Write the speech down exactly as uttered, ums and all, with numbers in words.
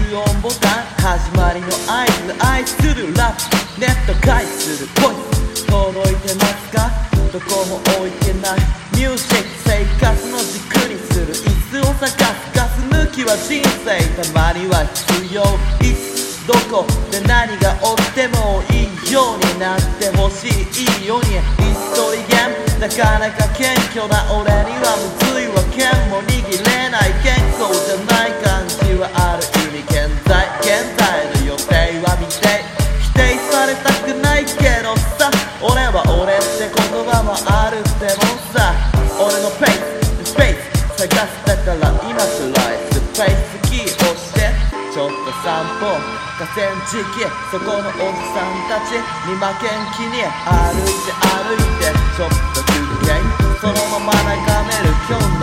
音ボタン始まりの合図愛するラップネット返するボイス届いてますかどこも置いてないミュージック生活の軸にする椅子を探すガス抜きは人生たまには必要いつどこで何が起きてもいいようになってほしいいいように一人ゲームなかなか謙虚な俺にはむずいわ剣も握れない健康じゃない感じはある意味健在現在の予定は未定否定されたくないけどさ俺は俺って言葉もあるってもんさ俺のペーススペース探してたら今くらいスペースキー押してちょっと散歩河川敷そこのおじさんたちに負けん気に歩いて歩いてちょっと休憩そのまま眺める今日の